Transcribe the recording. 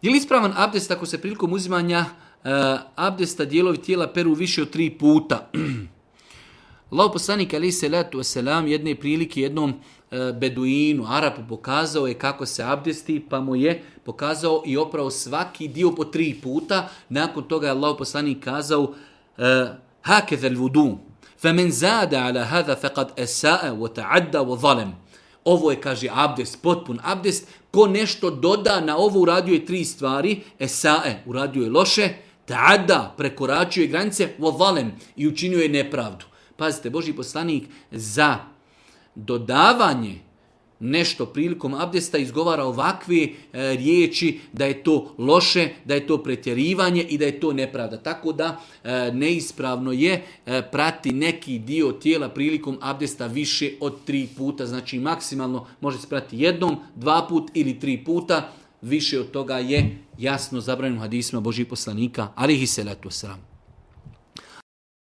Je li ispravan abdest ako se prilikom uzimanja abdesta dijelovi tijela peru više od 3 puta? Allahu poslanik alejhi selatu vesselam jedne prilike jednom beduinu, Arapu, pokazao je kako se abdesti, pa mu je pokazao i oprao svaki dio po 3 puta. Nakon toga je Allahu poslanik kazao hakeza al-vudu, faman zada ala hada faqad asaa wa ta'adda wa zalem. Ovo je, kaže, abdest, potpun abdest. Ko nešto doda na ovo, uradio je 3 stvari. Esae, uradio je loše. Ta'adda, prekoračio je granice. Wa zalem, i učinio je nepravdu. Pazite, Božji poslanik za dodavanje nešto prilikom abdesta izgovara ovakve riječi da je to loše, da je to pretjerivanje i da je to nepravda. Tako da neispravno je prati neki dio tijela prilikom abdesta više od 3 puta. Znači maksimalno može se prati 1, 2 puta ili 3 puta. Više od toga je jasno zabranjeno hadisima Božjih poslanika alejhi selatu vesselam.